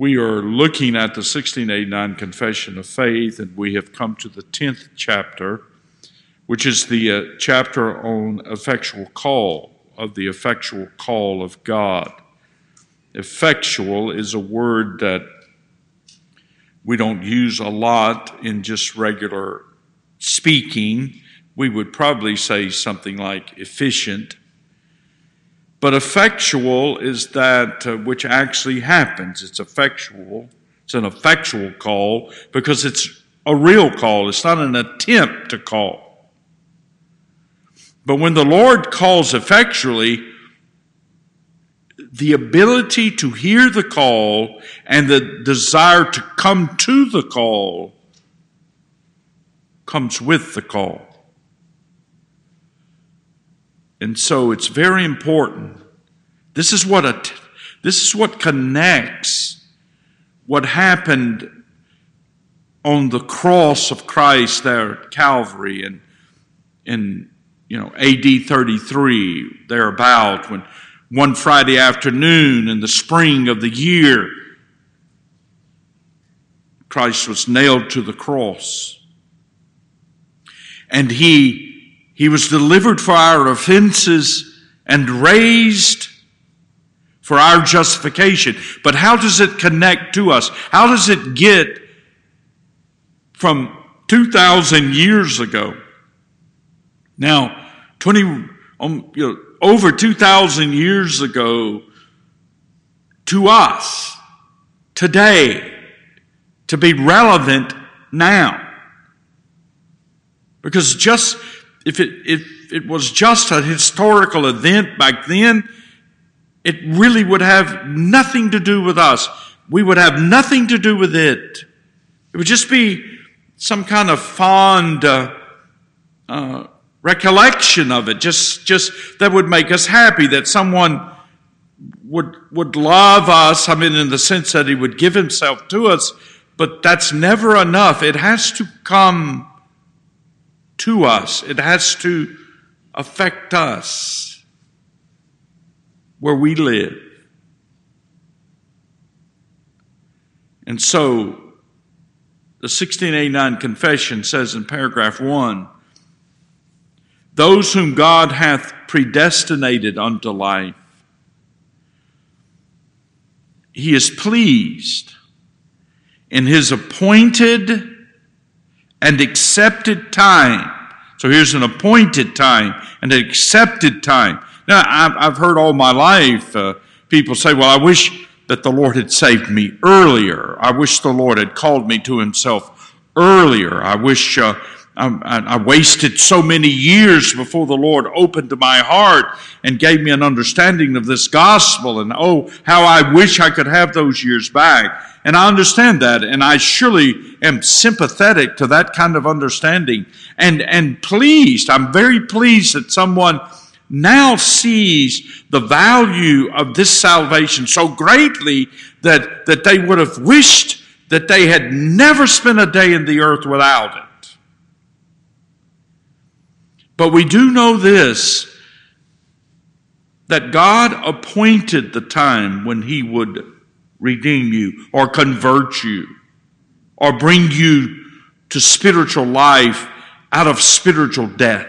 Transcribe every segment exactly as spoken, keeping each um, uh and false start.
We are looking at the sixteen eighty-nine Confession of Faith, and we have come to the tenth chapter, which is the uh, chapter on effectual call, of the effectual call of God. Effectual is a word that we don't use a lot in just regular speaking. We would probably say something like efficient. But effectual is that uh, which actually happens. It's effectual. It's an effectual call because it's a real call. It's not an attempt to call. But when the Lord calls effectually, the ability to hear the call and the desire to come to the call comes with the call. And so it's very important. This is what a, this is what connects what happened on the cross of Christ there at Calvary and in you know A D thirty-three, thereabout, when one Friday afternoon in the spring of the year, Christ was nailed to the cross. And he He was delivered for our offenses and raised for our justification. But how does it connect to us? How does it get from two thousand years ago? Now, twenty, um, you know, over two thousand years ago to us today to be relevant now? Because just If it, if it was just a historical event back then, it really would have nothing to do with us. We would have nothing to do with it. It would just be some kind of fond uh, uh, recollection of it. Just, just that would make us happy that someone would would love us. I mean, in the sense that he would give himself to us. But that's never enough. It has to come to us. It has to affect us where we live. And so the sixteen eighty-nine Confession says in paragraph one, those whom God hath predestinated unto life, he is pleased in his appointed and accepted time. So here's an appointed time and an accepted time. Now, I've, I've heard all my life uh, people say, well, I wish that the Lord had saved me earlier. I wish the Lord had called me to himself earlier. I wish uh, I, I wasted so many years before the Lord opened my heart and gave me an understanding of this gospel. And oh, how I wish I could have those years back. And I understand that, and I surely am sympathetic to that kind of understanding. And, and pleased, I'm very pleased that someone now sees the value of this salvation so greatly that, that they would have wished that they had never spent a day in the earth without it. But we do know this, that God appointed the time when he would redeem you or convert you or bring you to spiritual life out of spiritual death.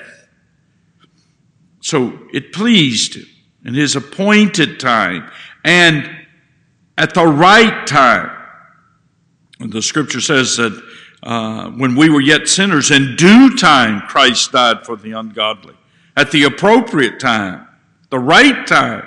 So it pleased him in his appointed time and at the right time. The scripture says that uh, when we were yet sinners, in due time Christ died for the ungodly. At the appropriate time, the right time.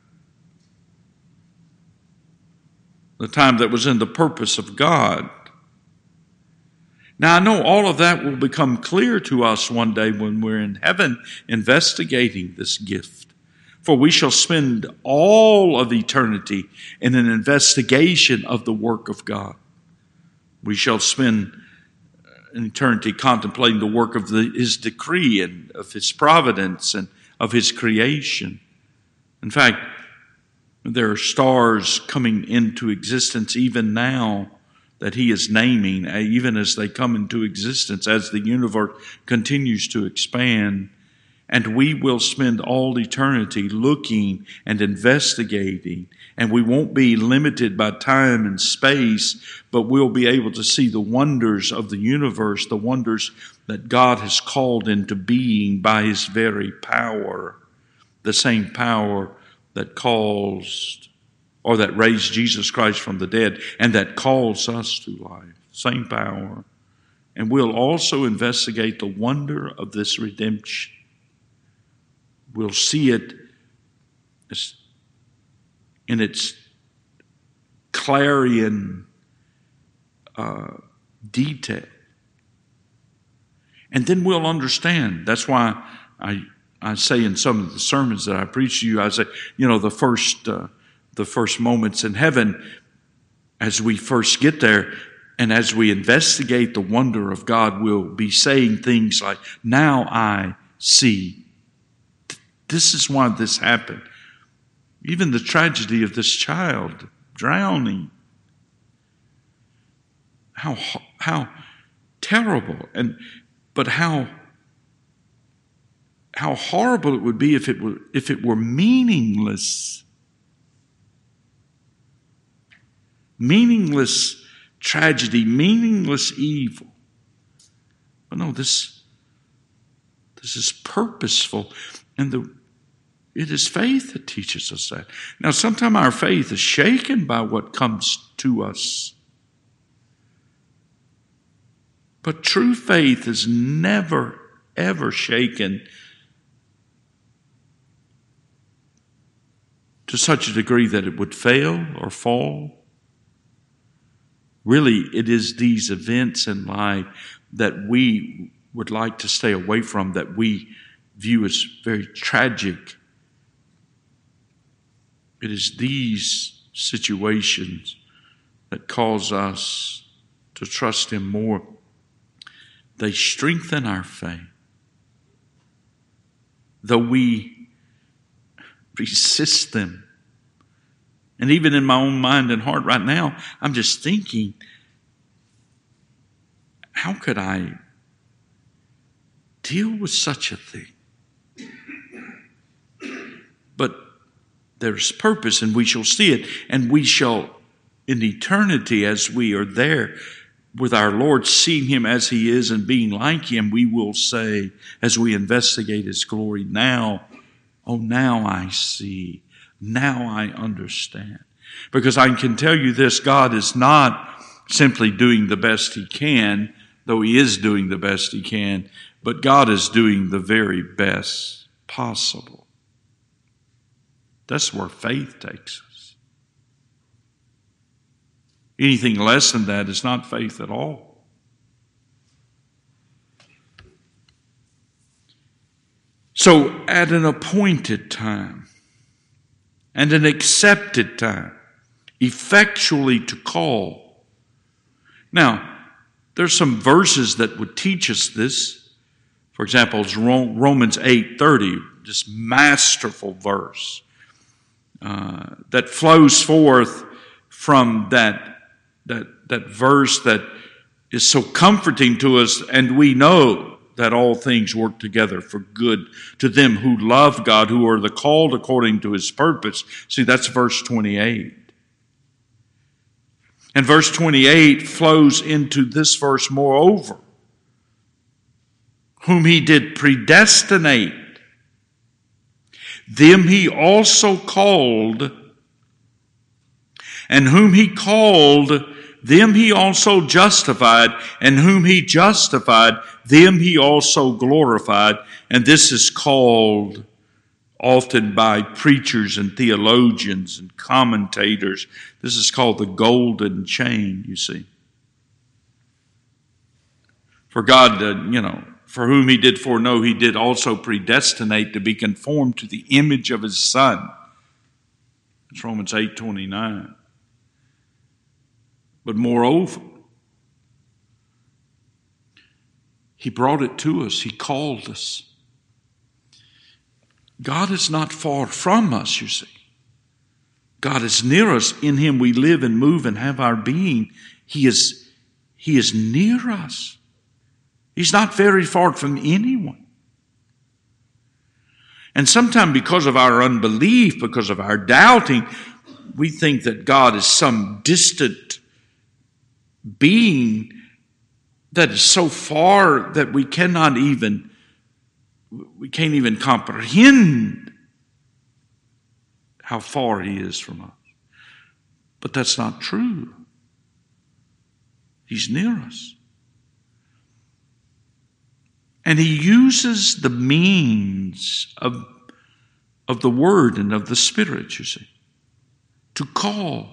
The time that was in the purpose of God. Now, I know all of that will become clear to us one day when we're in heaven investigating this gift. For we shall spend all of eternity in an investigation of the work of God. We shall spend an eternity contemplating the work of the, his decree and of his providence and of his creation. In fact, there are stars coming into existence even now that he is naming, even as they come into existence, as the universe continues to expand. And we will spend all eternity looking and investigating. And we won't be limited by time and space, but we'll be able to see the wonders of the universe, the wonders that God has called into being by His very power. The same power that caused or that raised Jesus Christ from the dead and that calls us to life. Same power. And we'll also investigate the wonder of this redemption. We'll see it in its clarion uh, detail. And then we'll understand. That's why I I say in some of the sermons that I preach to you, I say, you know, the first uh, the first moments in heaven, as we first get there, and as we investigate the wonder of God, we'll be saying things like, now I see. This is why this happened. Even the tragedy of this child drowning. How how terrible, and but how how horrible it would be if it were if it were meaningless. Meaningless tragedy, meaningless evil. But no, this this is purposeful, and the it is faith that teaches us that. Now, sometimes our faith is shaken by what comes to us. But true faith is never, ever shaken to such a degree that it would fail or fall. Really, it is these events in life that we would like to stay away from, that we view as very tragic. It is these situations that cause us to trust Him more. They strengthen our faith. Though we resist them. And even in my own mind and heart right now, I'm just thinking, how could I deal with such a thing? But there's purpose, and we shall see it, and we shall, in eternity, as we are there with our Lord, seeing Him as He is and being like Him, we will say, as we investigate His glory, now, oh, now I see, now I understand. Because I can tell you this, God is not simply doing the best He can, though He is doing the best He can, but God is doing the very best possible. That's where faith takes us. Anything less than that is not faith at all. So at an appointed time and an accepted time, effectually to call. Now, there's some verses that would teach us this. For example, it's Romans eight thirty, this masterful verse. Uh, that flows forth from that, that, that verse that is so comforting to us, and we know that all things work together for good to them who love God, who are the called according to His purpose. See, that's verse twenty-eight. And verse twenty-eight flows into this verse moreover. Whom He did predestinate, them He also called, and whom He called, them He also justified, and whom He justified, them He also glorified. And this is called often by preachers and theologians and commentators, this is called the golden chain, you see. For God, uh, you know, for whom He did foreknow, He did also predestinate to be conformed to the image of His Son. It's Romans eight twenty-nine. But moreover, He brought it to us. He called us. God is not far from us, you see. God is near us. In Him we live and move and have our being. He is, He is near us. He's not very far from anyone. And sometimes because of our unbelief, because of our doubting, we think that God is some distant being that is so far that we cannot even, we can't even comprehend how far he is from us. But that's not true. He's near us. And he uses the means of, of the Word and of the Spirit, you see, to call.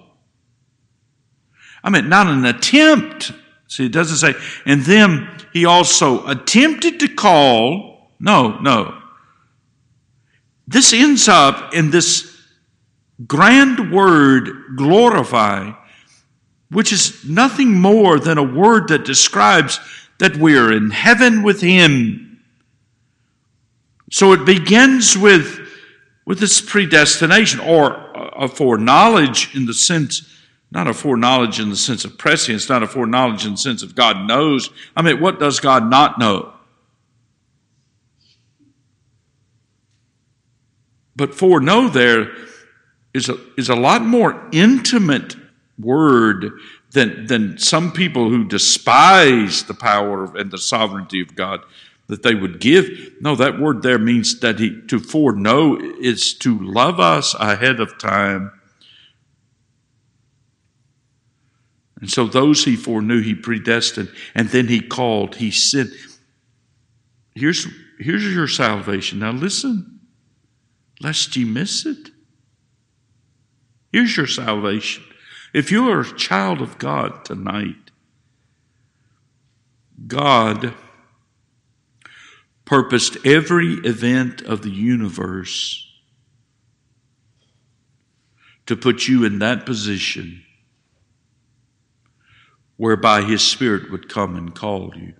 I mean, not an attempt. See, it doesn't say, and then he also attempted to call. No, no. This ends up in this grand word, glorify, which is nothing more than a word that describes that we are in heaven with him. So it begins with, with this predestination, or a foreknowledge in the sense, not a foreknowledge in the sense of prescience, not a foreknowledge in the sense of God knows. I mean, what does God not know? But foreknow there is a, is a lot more intimate word than, than some people who despise the power of, and the sovereignty of God that they would give. No, that word there means that he, to foreknow is to love us ahead of time. And so those he foreknew, he predestined, and then he called, he sent. Here's, here's your salvation. Now listen, lest ye miss it. Here's your salvation. If you are a child of God tonight, God purposed every event of the universe to put you in that position whereby his Spirit would come and call you.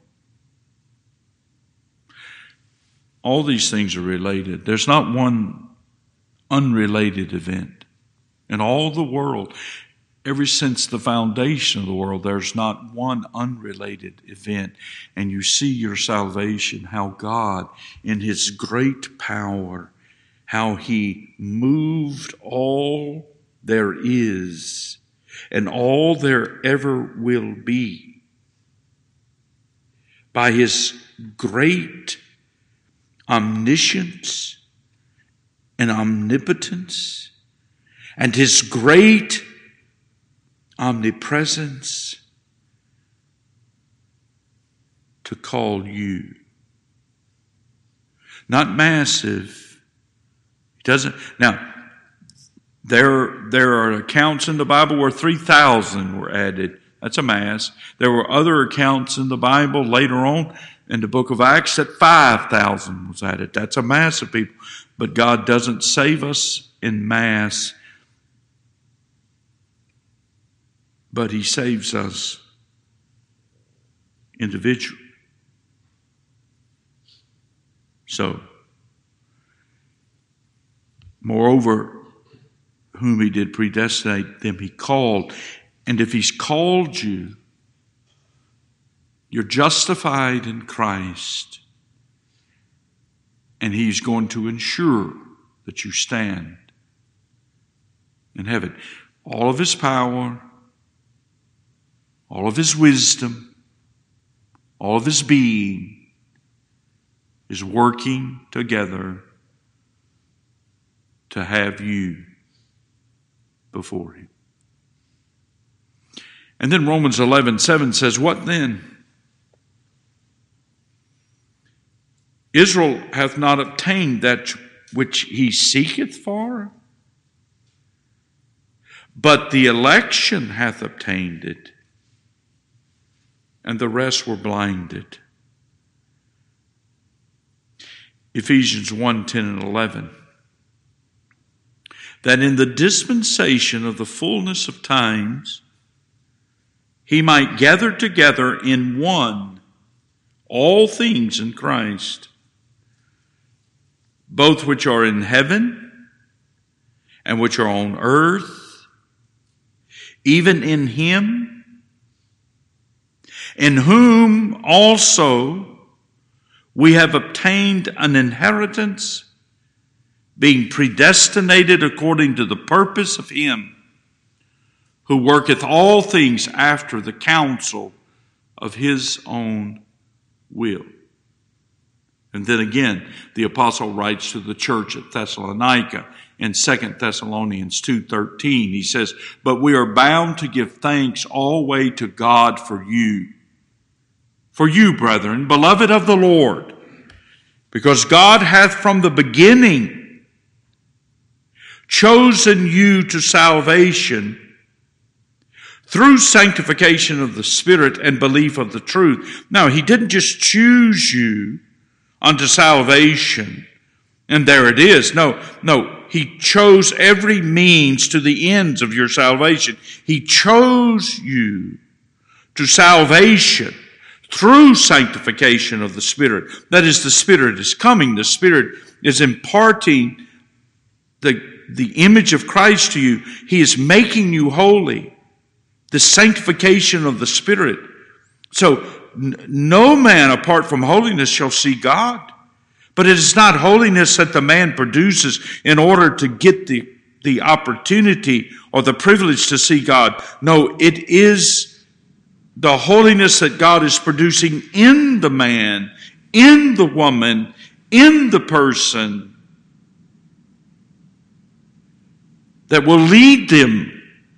All these things are related. There's not one unrelated event. In all the world, ever since the foundation of the world, there's not one unrelated event. And you see your salvation, how God, in his great power, how he moved all there is and all there ever will be by his great omniscience and omnipotence and his great omnipresence to call you. Not massive. He doesn't. Now, there, there are accounts in the Bible where three thousand were added. That's a mass. There were other accounts in the Bible later on in the book of Acts that five thousand was added. That's a mass of people. But God doesn't save us in mass, but he saves us individually. So, moreover, whom he did predestinate, them he called. And if he's called you, you're justified in Christ. And he's going to ensure that you stand in heaven. All of his power, all of his wisdom, all of his being is working together to have you before him. And then Romans eleven seven says, what then? Israel hath not obtained that which he seeketh for, but the election hath obtained it, and the rest were blinded. Ephesians one ten and eleven. That in the dispensation of the fullness of times he might gather together in one all things in Christ, both which are in heaven and which are on earth, even in him, in whom also we have obtained an inheritance, being predestinated according to the purpose of him who worketh all things after the counsel of his own will. And then again, the apostle writes to the church at Thessalonica in Second Thessalonians two thirteen. He says, "But we are bound to give thanks always to God for you, for you, brethren, beloved of the Lord, because God hath from the beginning chosen you to salvation through sanctification of the Spirit and belief of the truth." Now, he didn't just choose you unto salvation, and there it is. No, no, he chose every means to the ends of your salvation. He chose you to salvation through sanctification of the Spirit. That is, the Spirit is coming. The Spirit is imparting the, the image of Christ to you. He is making you holy. The sanctification of the Spirit. So, n- no man apart from holiness shall see God. But it is not holiness that the man produces in order to get the, the opportunity or the privilege to see God. No, it is the holiness that God is producing in the man, in the woman, in the person that will lead them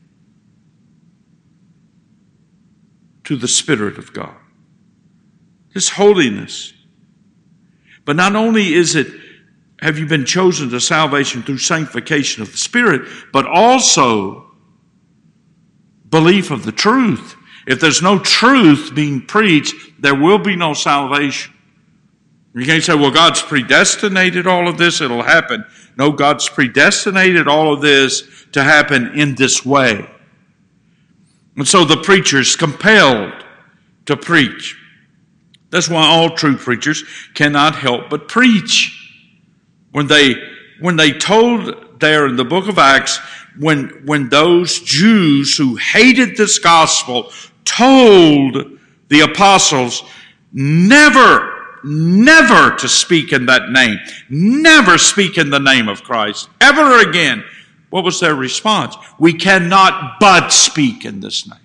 to the Spirit of God. This holiness. But not only is it, have you been chosen to salvation through sanctification of the Spirit, but also belief of the truth. If there's no truth being preached, there will be no salvation. You can't say, well, God's predestinated all of this, it'll happen. No, God's predestinated all of this to happen in this way. And so the preacher is compelled to preach. That's why all true preachers cannot help but preach. When they when they told there in the book of Acts, when, when those Jews who hated this gospel told the apostles never, never to speak in that name, never speak in the name of Christ, ever again. What was their response? We cannot but speak in this name.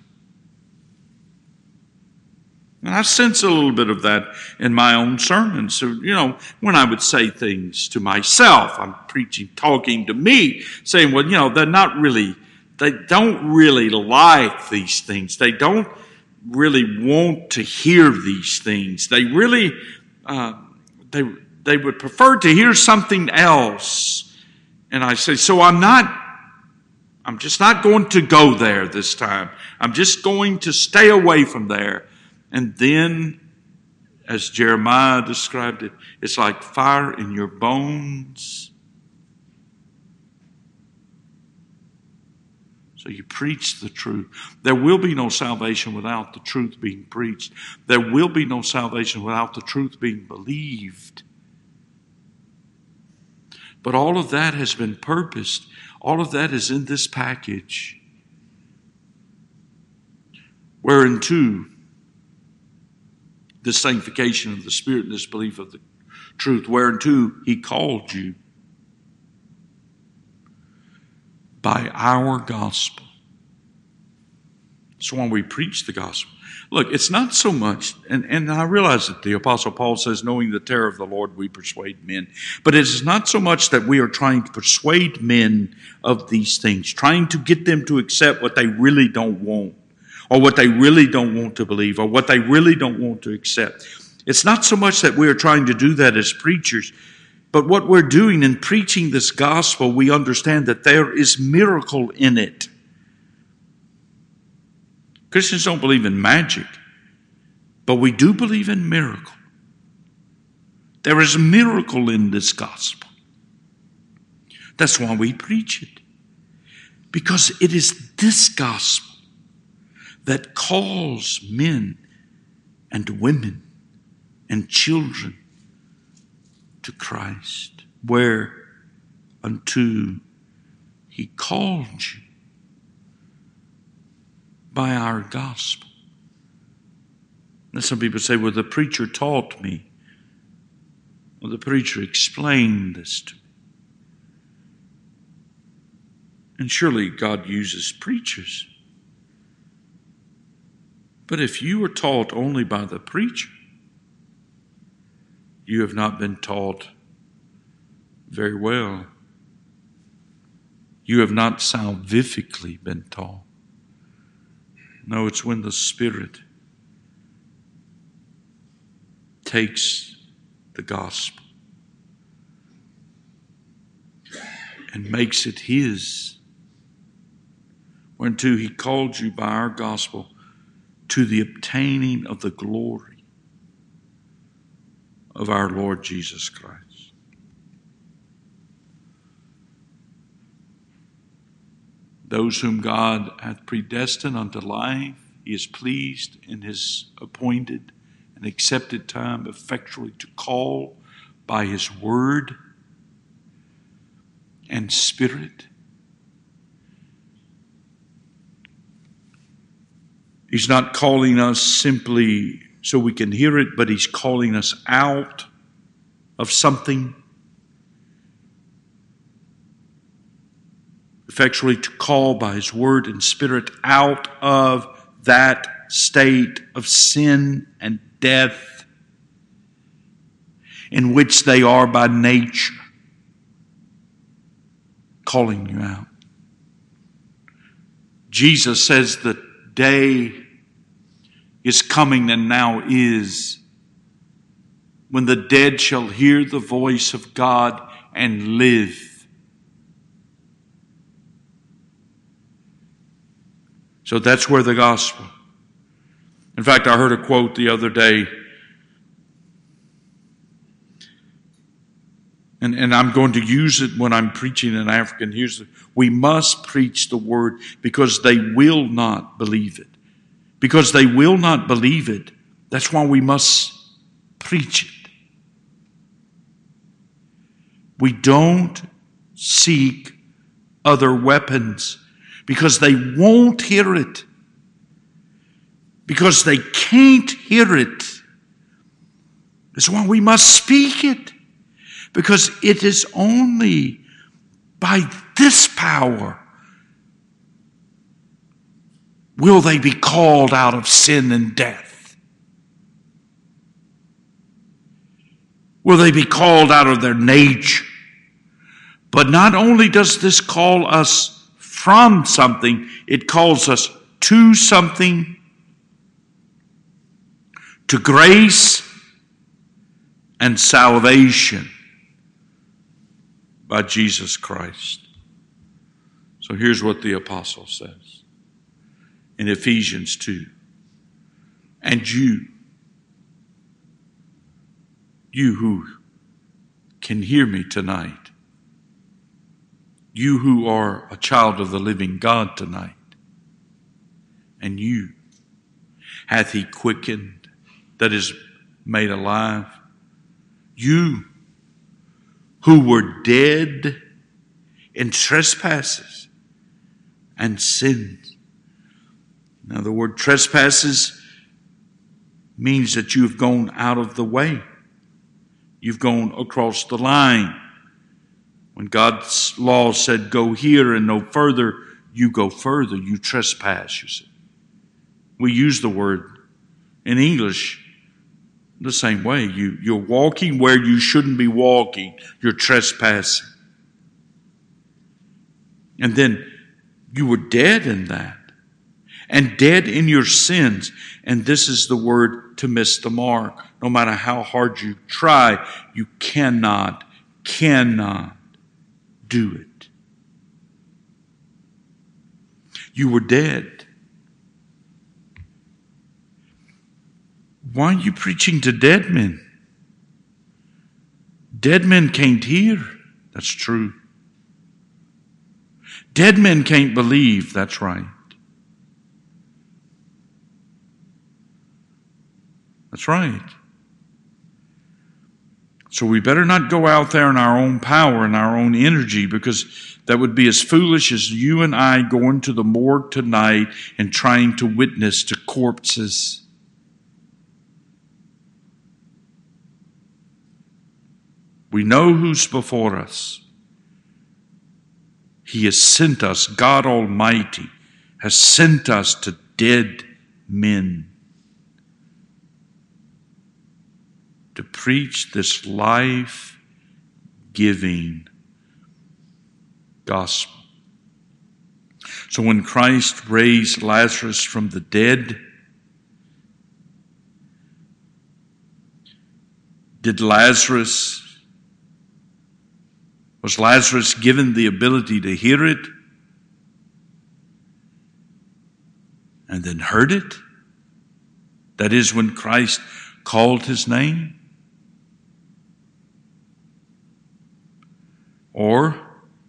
And I sense a little bit of that in my own sermons. So, you know, when I would say things to myself, I'm preaching, talking to me, saying, well, you know, they're not really, they don't really like these things. They don't really want to hear these things. They really, uh, they, they would prefer to hear something else. And I say, so I'm not, I'm just not going to go there this time. I'm just going to stay away from there. And then, as Jeremiah described it, it's like fire in your bones. So you preach the truth. There will be no salvation without the truth being preached. There will be no salvation without the truth being believed. But all of that has been purposed. All of that is in this package. Whereunto this sanctification of the Spirit and this belief of the truth, whereunto He called you by our gospel. That's why we preach the gospel. Look, it's not so much, and, and I realize that the Apostle Paul says, knowing the terror of the Lord, we persuade men. But it is not so much that we are trying to persuade men of these things, trying to get them to accept what they really don't want, or what they really don't want to believe, or what they really don't want to accept. It's not so much that we are trying to do that as preachers, but what we're doing in preaching this gospel, we understand that there is miracle in it. Christians don't believe in magic, but we do believe in miracle. There is a miracle in this gospel. That's why we preach it. Because it is this gospel that calls men and women and children to Christ, whereunto He called you by our gospel. And some people say, well, the preacher taught me. Well, the preacher explained this to me. And surely God uses preachers. But if you are taught only by the preacher, you have not been taught very well. You have not salvifically been taught. No, it's when the Spirit takes the gospel and makes it His, whereunto He called you by our gospel to the obtaining of the glory of our Lord Jesus Christ. Those whom God hath predestined unto life, He is pleased in His appointed and accepted time effectually to call by His word and Spirit. He's not calling us simply so we can hear it, but He's calling us out of something. Effectually to call by His word and Spirit out of that state of sin and death in which they are by nature, calling you out. Jesus says the day is coming and now is when the dead shall hear the voice of God and live. So that's where the gospel. In fact, I heard a quote the other day, and, and I'm going to use it when I'm preaching in African. Here's the, we must preach the word because they will not believe it. Because they will not believe it, that's why we must preach it. We don't seek other weapons because they won't hear it. Because they can't hear it. That's why we must speak it. Because it is only by this power will they be called out of sin and death. Will they be called out of their nature? But not only does this call us from something, it calls us to something, to grace and salvation by Jesus Christ. So here's what the apostle says in Ephesians two. And you, you who can hear me tonight, you who are a child of the living God tonight, and you hath He quickened, that is made alive. You who were dead in trespasses and sins. Now the word trespasses means that you've gone out of the way. You've gone across the line. When God's law said go here and no further, you go further. You trespass, you see. We use the word in English the same way. You, you're walking where you shouldn't be walking. You're trespassing. And then you were dead in that. And dead in your sins. And this is the word to miss the mark. No matter how hard you try, you cannot, cannot do it. You were dead. Why are you preaching to dead men? Dead men can't hear. That's true. Dead men can't believe. That's right. That's right. So we better not go out there in our own power and our own energy, because that would be as foolish as you and I going to the morgue tonight and trying to witness to corpses. We know who's before us. He has sent us, God Almighty has sent us to dead men to preach this life-giving gospel. So when Christ raised Lazarus from the dead, did Lazarus, was Lazarus given the ability to hear it and then heard it? That is, when Christ called his name? Or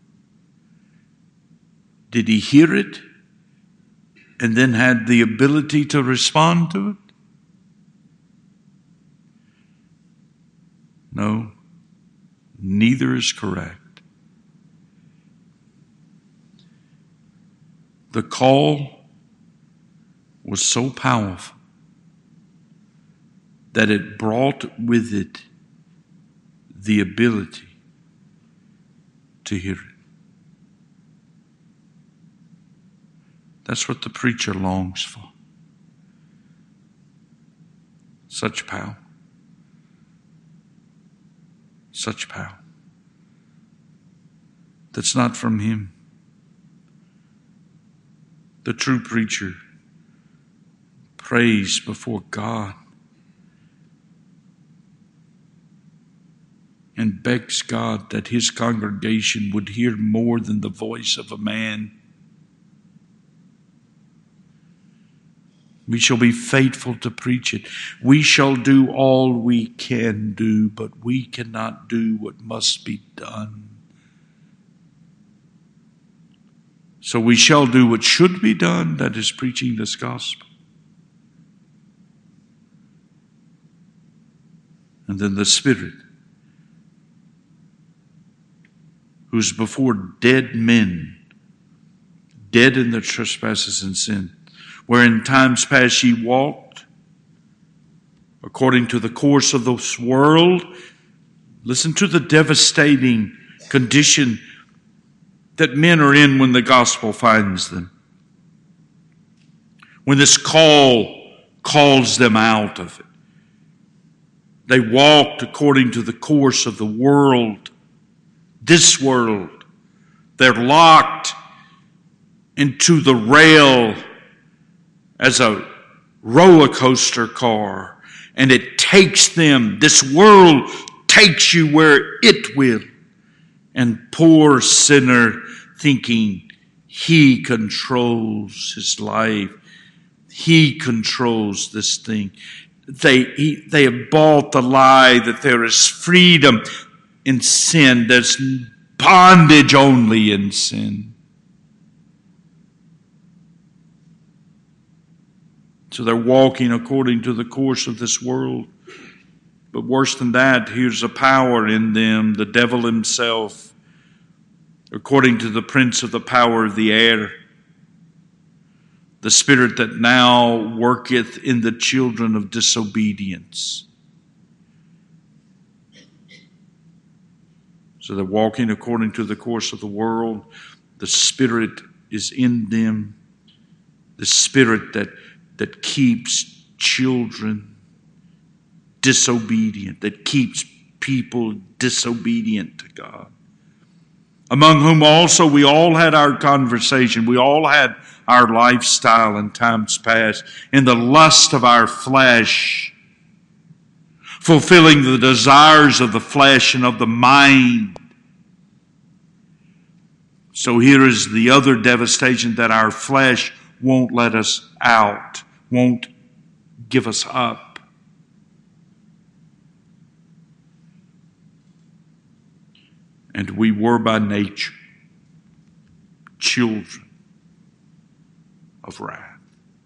did he hear it and then had the ability to respond to it? No, neither is correct. The call was so powerful that it brought with it the ability to hear it. That's what the preacher longs for. Such power. Such power. That's not from him. The true preacher prays before God and begs God that his congregation would hear more than the voice of a man. We shall be faithful to preach it. We shall do all we can do, but we cannot do what must be done. So we shall do what should be done, that is preaching this gospel. And then the Spirit, who's before dead men, dead in their trespasses and sin, where in times past ye walked according to the course of this world. Listen to the devastating condition that men are in when the gospel finds them. When this call calls them out of it. They walked according to the course of the world, this world. They're locked into the rail as a roller coaster car, and it takes them, this world takes you where it will. And poor sinner thinking he controls his life, he controls this thing. They, he, they have bought the lie that there is freedom in sin, there's bondage only in sin. So they're walking according to the course of this world. But worse than that, here's a power in them, the devil himself, according to the prince of the power of the air, the spirit that now worketh in the children of disobedience. So they're walking according to the course of the world. The Spirit is in them. The Spirit that, that keeps children disobedient, that keeps people disobedient to God. Among whom also we all had our conversation. We all had our lifestyle in times past in the lust of our flesh, fulfilling the desires of the flesh and of the mind. So here is the other devastation, that our flesh won't let us out, won't give us up. And we were by nature children of wrath.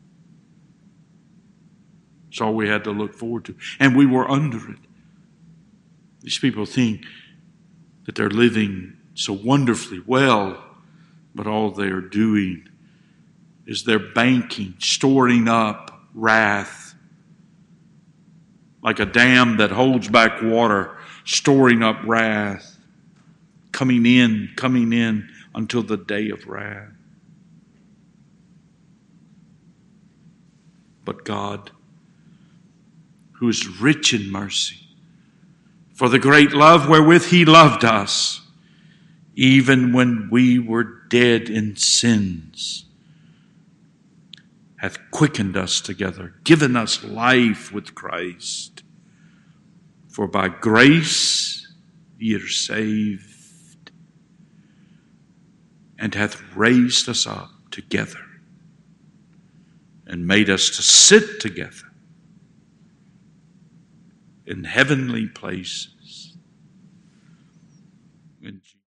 That's all we had to look forward to. And we were under it. These people think that they're living so wonderfully well, but all they're doing is they're banking, storing up wrath. Like a dam that holds back water, storing up wrath. Coming in, coming in, until the day of wrath. But God, who is rich in mercy, for the great love wherewith he loved us, even when we were dead in sins, hath quickened us together, given us life with Christ. For by grace ye are saved, and hath raised us up together, and made us to sit together in heavenly places. In